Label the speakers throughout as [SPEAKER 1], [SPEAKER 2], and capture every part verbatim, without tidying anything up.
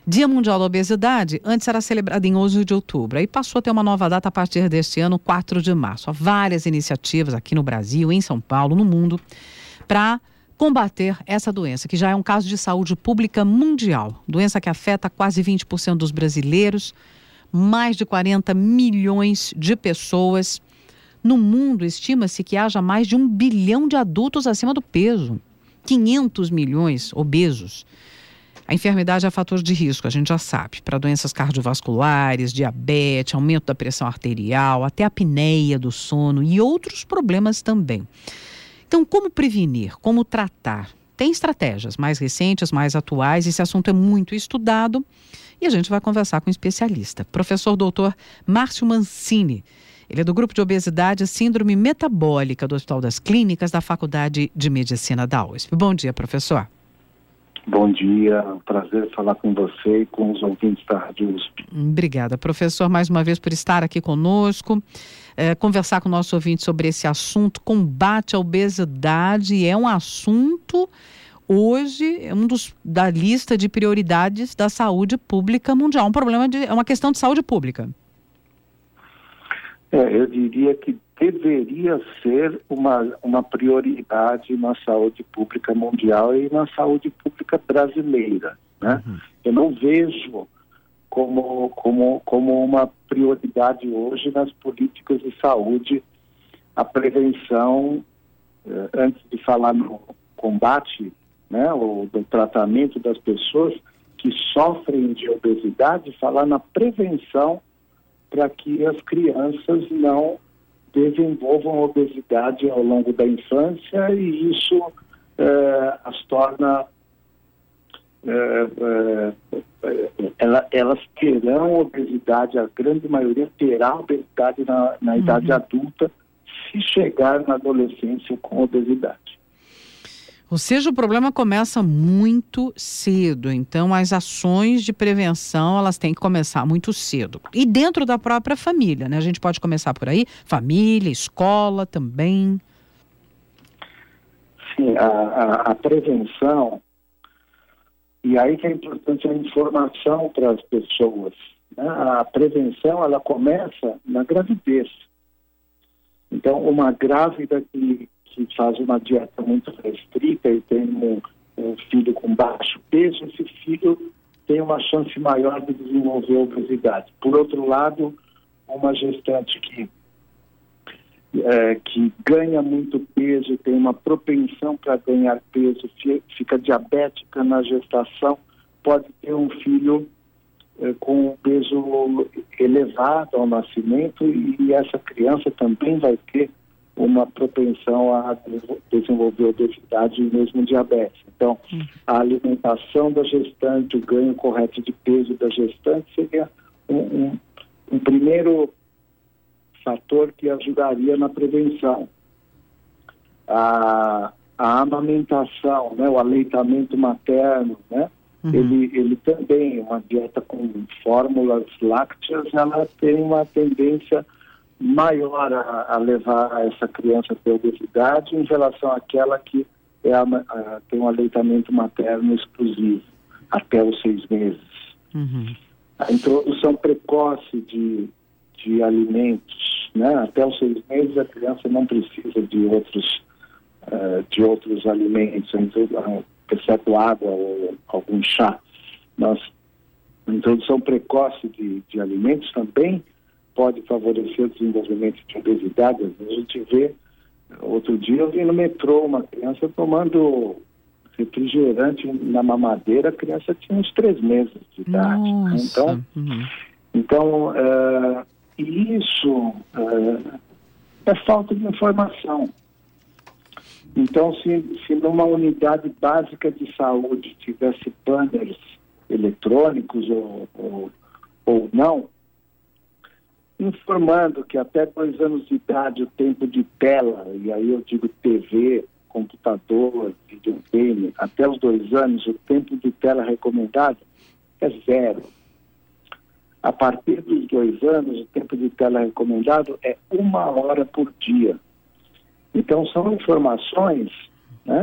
[SPEAKER 1] Dia Mundial da Obesidade, antes era celebrado em onze de outubro, aí passou a ter uma nova data a partir deste ano, quatro de março. Há várias iniciativas aqui no Brasil, em São Paulo, no mundo, para combater essa doença, que já é um caso de saúde pública mundial. Doença que afeta quase vinte por cento dos brasileiros, mais de quarenta milhões de pessoas. No mundo, estima-se que haja mais de um bilhão de adultos acima do peso, quinhentos milhões obesos. A enfermidade é fator de risco, a gente já sabe, para doenças cardiovasculares, diabetes, aumento da pressão arterial, até apneia do sono e outros problemas também. Então, como prevenir? Como tratar? Tem estratégias mais recentes, mais atuais, esse assunto é muito estudado e a gente vai conversar com um especialista, professor doutor Márcio Mancini. Ele é do Grupo de Obesidade e Síndrome Metabólica do Hospital das Clínicas da Faculdade de Medicina da U S P. Bom dia, professor.
[SPEAKER 2] Bom dia, prazer falar com você e com os ouvintes da Rádio U S P.
[SPEAKER 1] Obrigada, professor, mais uma vez por estar aqui conosco, é, conversar com o nosso ouvinte sobre esse assunto, combate à obesidade. É um assunto, hoje, é um dos da lista de prioridades da saúde pública mundial, um problema de, é uma questão de saúde pública.
[SPEAKER 2] É, eu diria que deveria ser uma, uma prioridade na saúde pública mundial e na saúde pública brasileira, né? Uhum. Eu não vejo como, como, como uma prioridade hoje nas políticas de saúde a prevenção, eh, antes de falar no combate, né, ou do tratamento das pessoas que sofrem de obesidade, falar na prevenção para que as crianças não desenvolvam obesidade ao longo da infância e isso eh, as torna eh, eh, ela, elas terão obesidade, a grande maioria terá obesidade na, na uhum. idade adulta, se chegar na adolescência com obesidade.
[SPEAKER 1] Ou seja, o problema começa muito cedo, então as ações de prevenção, elas têm que começar muito cedo. E dentro da própria família, né? A gente pode começar por aí, família, escola também.
[SPEAKER 2] Sim, a, a, a prevenção, e aí que é importante a informação para as pessoas, né? A prevenção, ela começa na gravidez. Então, uma grávida que que faz uma dieta muito restrita e tem um, um filho com baixo peso, esse filho tem uma chance maior de desenvolver obesidade. Por outro lado, uma gestante que, é, que ganha muito peso, tem uma propensão para ganhar peso, fica diabética na gestação, pode ter um filho é, com um peso elevado ao nascimento e, e essa criança também vai ter uma propensão a desenvolver obesidade e mesmo diabetes. Então, a alimentação da gestante, o ganho correto de peso da gestante seria um, um, um primeiro fator que ajudaria na prevenção. A, a amamentação, né, o aleitamento materno, né, uhum. ele, ele também, uma dieta com fórmulas lácteas, ela tem uma tendência maior a, a levar essa criança a ter obesidade em relação àquela que é a, a, tem um aleitamento materno exclusivo até os seis meses. Uhum. A introdução precoce de, de alimentos, né? Até os seis meses a criança não precisa de outros, uh, de outros alimentos, exceto água ou algum chá. Mas a introdução precoce de, de alimentos também pode favorecer o desenvolvimento de obesidade. Às vezes a gente vê, outro dia eu vi no metrô uma criança tomando refrigerante na mamadeira, a criança tinha uns três meses de idade. Né? Então, uhum. então uh, isso uh, é falta de informação. Então, se, se numa unidade básica de saúde tivesse banners eletrônicos ou, ou, ou não, informando que até dois anos de idade o tempo de tela, e aí eu digo T V, computador, videogame, até os dois anos o tempo de tela recomendado é zero. A partir dos dois anos o tempo de tela recomendado é uma hora por dia. Então são informações, né,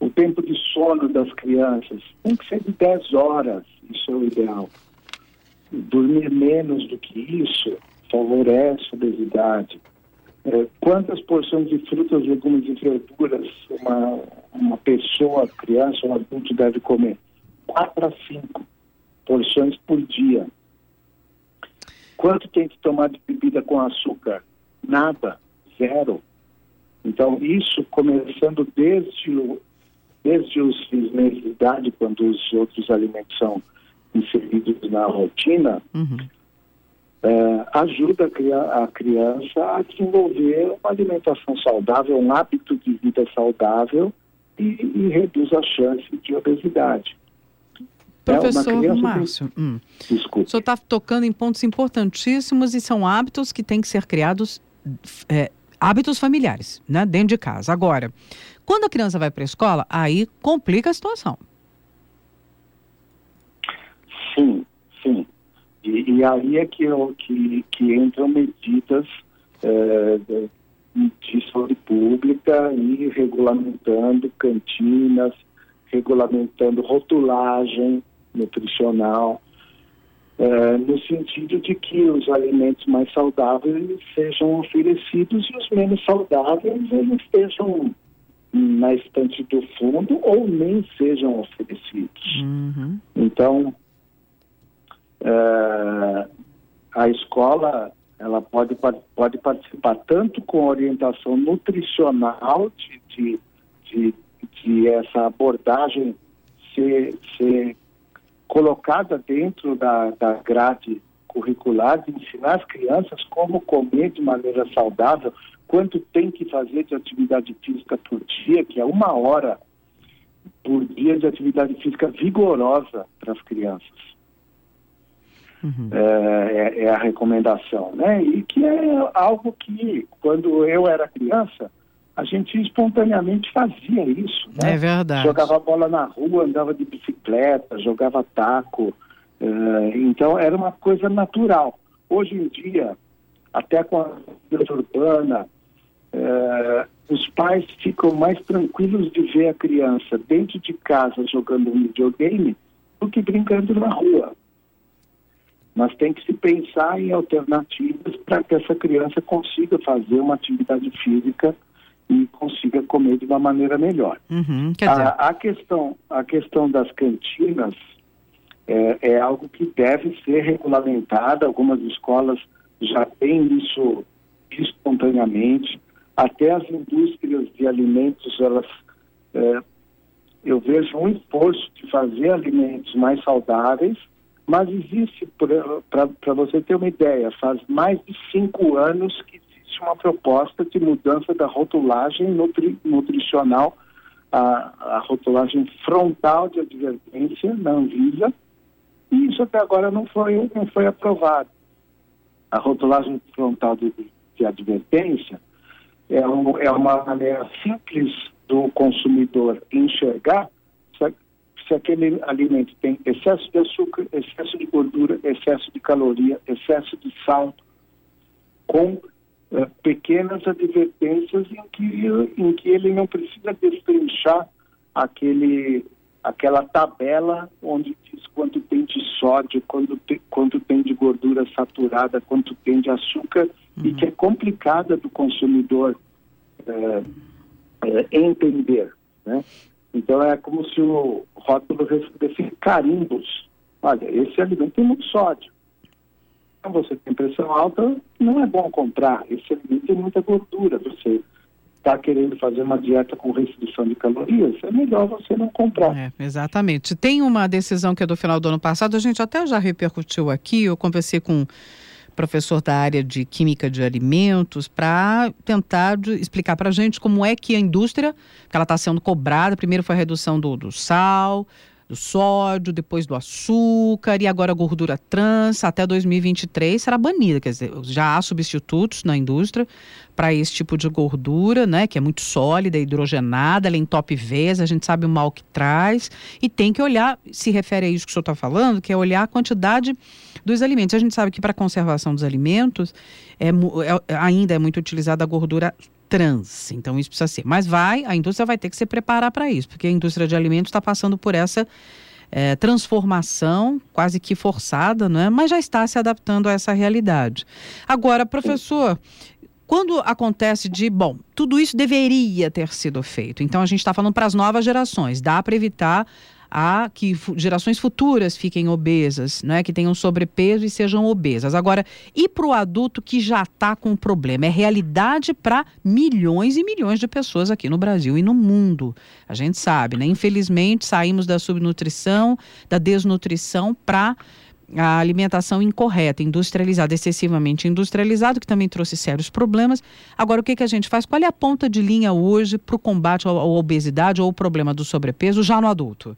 [SPEAKER 2] O tempo de sono das crianças tem que ser de dez horas, isso é o ideal. Dormir menos do que isso favorece a obesidade. É, quantas porções de frutas, legumes e verduras uma, uma pessoa, criança ou adulto deve comer? Quatro a cinco porções por dia. Quanto tem que tomar de bebida com açúcar? Nada, zero. Então, isso começando desde, o, desde os seis meses de idade, quando os outros alimentos são inseridos na rotina, uhum. é, ajuda a, criar, a criança a desenvolver uma alimentação saudável, um hábito de vida saudável e, e reduz a chance de obesidade.
[SPEAKER 1] Professor é Márcio, tem... hum.
[SPEAKER 2] Desculpe.
[SPEAKER 1] O senhor está tocando em pontos importantíssimos e são hábitos que têm que ser criados, é, hábitos familiares, né, dentro de casa. Agora, quando a criança vai para a escola, aí complica a situação.
[SPEAKER 2] Sim, sim. E, e aí é que, que, que entram medidas é, de saúde pública e regulamentando cantinas, regulamentando rotulagem nutricional, é, no sentido de que os alimentos mais saudáveis sejam oferecidos e os menos saudáveis eles estejam na estante do fundo ou nem sejam oferecidos.
[SPEAKER 1] Uhum.
[SPEAKER 2] Então, é, a escola ela pode, pode participar tanto com orientação nutricional de, de, de, de essa abordagem ser, ser colocada dentro da, da grade curricular, de ensinar as crianças como comer de maneira saudável, quanto tem que fazer de atividade física por dia, que é uma hora por dia de atividade física vigorosa para as crianças. Uhum. É, é, é a recomendação, né? E que é algo que, quando eu era criança, a gente espontaneamente fazia isso, né?
[SPEAKER 1] É verdade.
[SPEAKER 2] Jogava bola na rua, andava de bicicleta, jogava taco. Uh, então, era uma coisa natural. Hoje em dia, até com a vida urbana, uh, os pais ficam mais tranquilos de ver a criança dentro de casa jogando um videogame do que brincando na rua. Mas tem que se pensar em alternativas para que essa criança consiga fazer uma atividade física e consiga comer de uma maneira melhor.
[SPEAKER 1] Uhum, quer dizer...
[SPEAKER 2] a, a, questão, a questão das cantinas é, é algo que deve ser regulamentada. Algumas escolas já têm isso espontaneamente. Até as indústrias de alimentos, elas, é, eu vejo um esforço de fazer alimentos mais saudáveis, mas existe, para você ter uma ideia, faz mais de cinco anos que existe uma proposta de mudança da rotulagem nutri, nutricional, a, a rotulagem frontal de advertência na Anvisa, e isso até agora não foi, não foi aprovado. A rotulagem frontal de, de advertência é, um, é uma maneira simples do consumidor enxergar se aquele alimento tem excesso de açúcar, excesso de gordura, excesso de caloria, excesso de sal, com uh, pequenas advertências em que, em que ele não precisa destrinchar aquele, aquela tabela onde diz quanto tem de sódio, quanto, te, quanto tem de gordura saturada, quanto tem de açúcar, uhum. e que é complicada do consumidor uh, uh, entender, né? Então é como se o rótulo recebesse carimbos. Olha, esse alimento tem muito sódio. Então você tem pressão alta, não é bom comprar. Esse alimento tem muita gordura. Você está querendo fazer uma dieta com restrição de calorias, é melhor você não comprar.
[SPEAKER 1] É, exatamente. Tem uma decisão que é do final do ano passado, a gente até já repercutiu aqui, eu conversei com professor da área de Química de Alimentos, para tentar de, explicar para a gente como é que a indústria, que ela está sendo cobrada, primeiro foi a redução do, do sal, do sódio, depois do açúcar e agora a gordura trans, até dois mil e vinte e três será banida, quer dizer, já há substitutos na indústria para esse tipo de gordura, né, que é muito sólida, hidrogenada, ela entope veias, a gente sabe o mal que traz e tem que olhar, se refere a isso que o senhor está falando, que é olhar a quantidade dos alimentos. A gente sabe que para a conservação dos alimentos é, é, ainda é muito utilizada a gordura trans. Então isso precisa ser. Mas vai, a indústria vai ter que se preparar para isso, porque a indústria de alimentos está passando por essa é, transformação quase que forçada, não é? Mas já está se adaptando a essa realidade. Agora, professor, quando acontece de, bom, tudo isso deveria ter sido feito, então a gente está falando para as novas gerações, dá para evitar a que gerações futuras fiquem obesas, né, que tenham sobrepeso e sejam obesas. Agora, e para o adulto que já está com um problema? É realidade para milhões e milhões de pessoas aqui no Brasil e no mundo. A gente sabe, né? Infelizmente, saímos da subnutrição, da desnutrição para a alimentação incorreta, industrializada, excessivamente industrializada, que também trouxe sérios problemas. Agora, o que, que a gente faz? Qual é a ponta de linha hoje para o combate à obesidade ou o problema do sobrepeso já no adulto?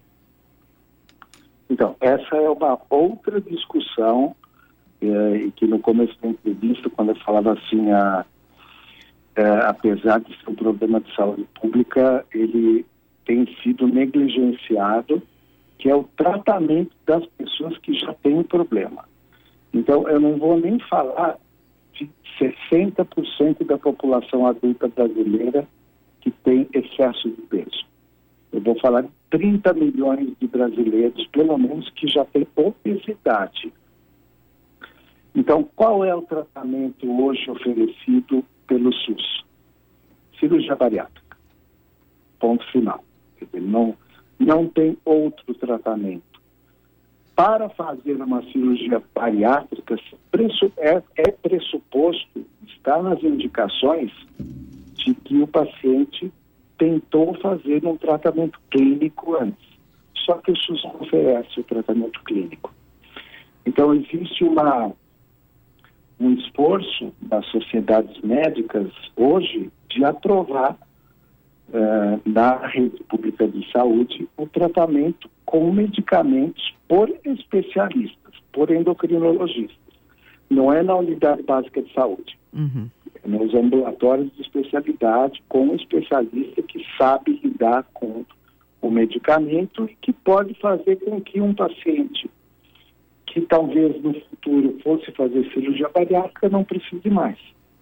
[SPEAKER 2] Então, essa é uma outra discussão, eh, que no começo da entrevista, quando eu falava assim, a, eh, apesar de ser um problema de saúde pública, ele tem sido negligenciado, que é o tratamento das pessoas que já têm o problema. Então, eu não vou nem falar de sessenta por cento da população adulta brasileira que tem excesso de peso. Eu vou falar de trinta milhões de brasileiros, pelo menos, que já têm obesidade. Então, qual é o tratamento hoje oferecido pelo SUS? Cirurgia bariátrica. Ponto final. Quer dizer, não, não tem outro tratamento. Para fazer uma cirurgia bariátrica, é, é pressuposto, está nas indicações, de que o paciente tentou fazer um tratamento clínico antes. Só que o SUS não oferece o tratamento clínico. Então, existe uma, um esforço das sociedades médicas hoje de aprovar uh, na rede pública de saúde o tratamento com medicamentos por especialistas, por endocrinologistas. Não é na unidade básica de saúde. Uhum. Nos ambulatórios de especialidade, com um especialista que sabe lidar com o medicamento e que pode fazer com que um paciente que talvez no futuro fosse fazer cirurgia bariátrica não precise mais.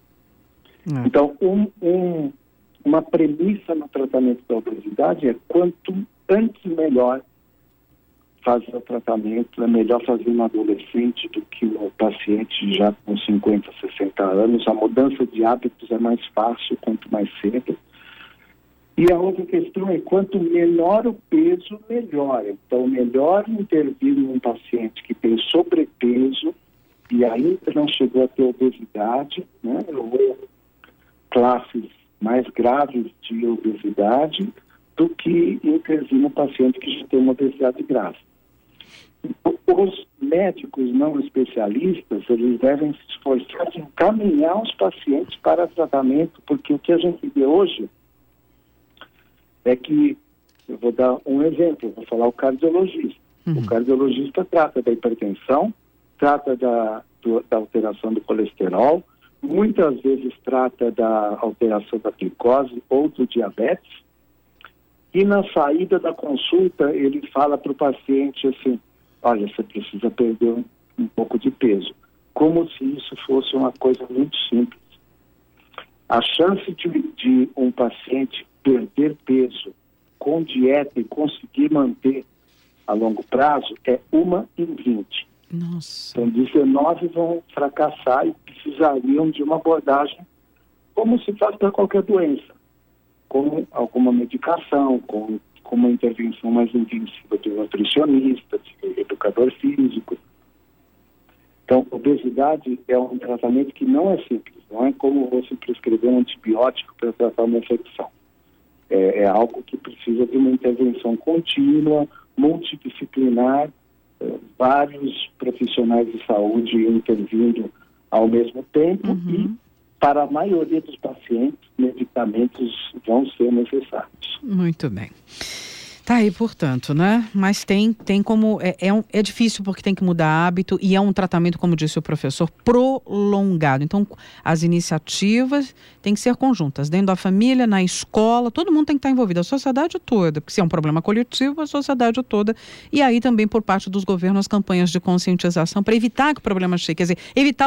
[SPEAKER 2] É. Então, um, um, uma premissa no tratamento da obesidade é quanto antes melhor fazer o tratamento, é melhor fazer um adolescente do que um paciente já com cinquenta, sessenta anos. A mudança de hábitos é mais fácil quanto mais cedo. E a outra questão é quanto menor o peso, melhor. Então, melhor intervir num paciente que tem sobrepeso e ainda não chegou a ter obesidade, né, ou classes mais graves de obesidade, do que intervir no paciente que já tem uma obesidade grave. Os médicos não especialistas, eles devem se esforçar de encaminhar os pacientes para tratamento, porque o que a gente vê hoje é que, eu vou dar um exemplo, vou falar o cardiologista. Uhum. O cardiologista trata da hipertensão, trata da, do, da alteração do colesterol, muitas vezes trata da alteração da glicose ou do diabetes, e na saída da consulta ele fala para o paciente assim: olha, você precisa perder um, um pouco de peso. Como se isso fosse uma coisa muito simples. A chance de, de um paciente perder peso com dieta e conseguir manter a longo prazo é uma em vinte.
[SPEAKER 1] Nossa.
[SPEAKER 2] Então, dezenove vão fracassar e precisariam de uma abordagem como se faz para qualquer doença, com alguma medicação, com, com uma intervenção mais intensiva de nutricionista, de educador físico. Então, obesidade é um tratamento que não é simples, não é como você prescrever um antibiótico para tratar uma infecção. É, é algo que precisa de uma intervenção contínua, multidisciplinar, é, vários profissionais de saúde intervindo ao mesmo tempo. Uhum. E para a maioria dos pacientes, medicamentos vão ser necessários.
[SPEAKER 1] Muito bem. Tá aí, portanto, né? Mas tem, tem como... É, é, um, é difícil porque tem que mudar hábito e é um tratamento, como disse o professor, prolongado. Então, as iniciativas têm que ser conjuntas. Dentro da família, na escola, todo mundo tem que estar envolvido. A sociedade toda, porque se é um problema coletivo, a sociedade toda. E aí também, por parte dos governos, campanhas de conscientização para evitar que o problema chegue. Quer dizer, evitar o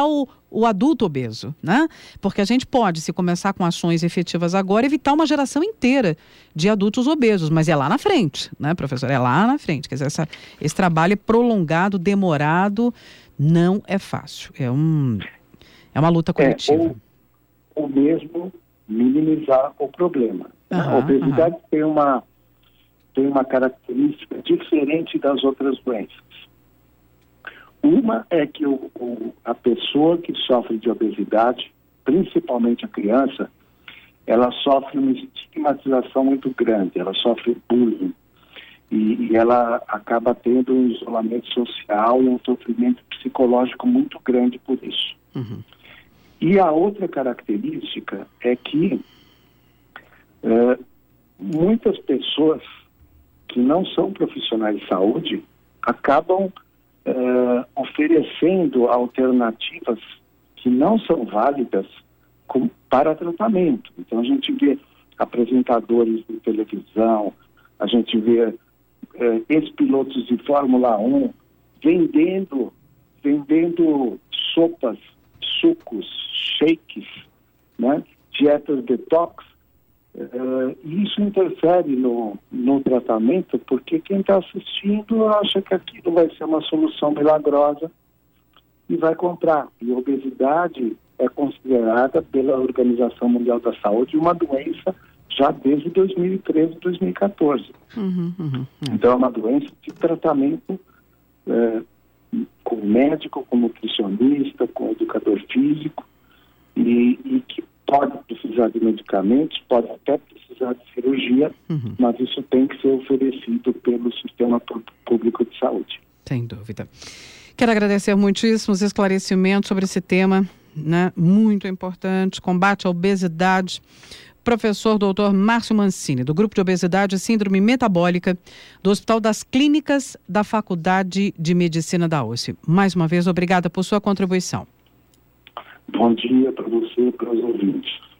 [SPEAKER 1] o adulto obeso, né? Porque a gente pode, se começar com ações efetivas agora, evitar uma geração inteira de adultos obesos, mas é lá na frente, né, professor? É lá na frente. Quer dizer, essa, esse trabalho é prolongado, demorado, não é fácil. É, um, é uma luta coletiva.
[SPEAKER 2] É, ou, ou mesmo minimizar o problema. Uhum, a obesidade uhum. tem, uma, tem uma característica diferente das outras doenças. Uma é que o, o, a pessoa que sofre de obesidade, principalmente a criança, ela sofre uma estigmatização muito grande, ela sofre bullying e, e ela acaba tendo um isolamento social e um sofrimento psicológico muito grande por isso. Uhum. E a outra característica é que uh, muitas pessoas que não são profissionais de saúde acabam Uh, oferecendo alternativas que não são válidas com, para tratamento. Então a gente vê apresentadores de televisão, a gente vê uh, ex-pilotos de Fórmula um vendendo, vendendo sopas, sucos, shakes, né? Dietas detox. Uh, e isso interfere no, no tratamento, porque quem está assistindo acha que aquilo vai ser uma solução milagrosa e vai comprar. E a obesidade é considerada pela Organização Mundial da Saúde uma doença já desde dois mil e treze, dois mil e quatorze. Uhum, uhum, uhum. Então é uma doença de tratamento é, com médico, com nutricionista, com educador físico e, e que pode precisar de medicamentos, pode até precisar de cirurgia, uhum. mas isso tem que ser oferecido pelo sistema público de saúde.
[SPEAKER 1] Sem dúvida. Quero agradecer muitíssimo os esclarecimentos sobre esse tema, né, muito importante, combate à obesidade. Professor doutor Márcio Mancini, do Grupo de Obesidade e Síndrome Metabólica do Hospital das Clínicas da Faculdade de Medicina da U S P. Mais uma vez, obrigada por sua contribuição.
[SPEAKER 2] Bom dia para você e para os ouvintes.